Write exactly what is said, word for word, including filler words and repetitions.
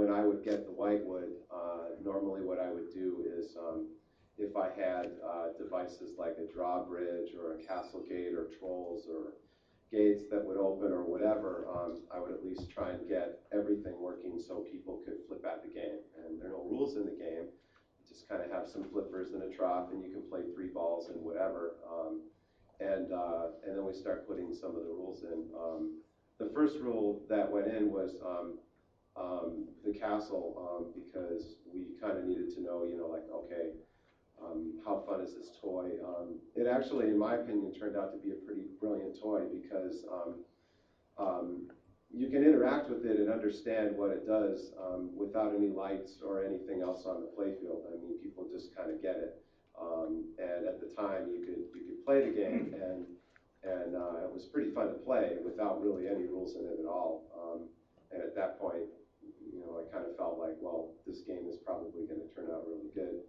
when I would get the whitewood, uh, normally what I would do is um, if I had uh, devices like a drawbridge or a castle gate or trolls or gates that would open or whatever, um, I would at least try and get everything working so people could flip at the game. And there are no rules in the game. You just kind of have some flippers and a trough, and you can play three balls and whatever. Um, and uh, and then we start putting some of the rules in. Um, the first rule that went in was um, um, the castle, um, because we kind of needed to know, you know, like, okay, um, how fun is this toy? Um, it actually, in my opinion, turned out to be a pretty brilliant toy because um, um, you can interact with it and understand what it does um, without any lights or anything else on the playfield. I mean, people just kind of get it. Um, and at the time, you could you could play the game, and and uh, it was pretty fun to play without really any rules in it at all. Um, and at that point, you know, I kind of felt like, well, this game is probably going to turn out really good.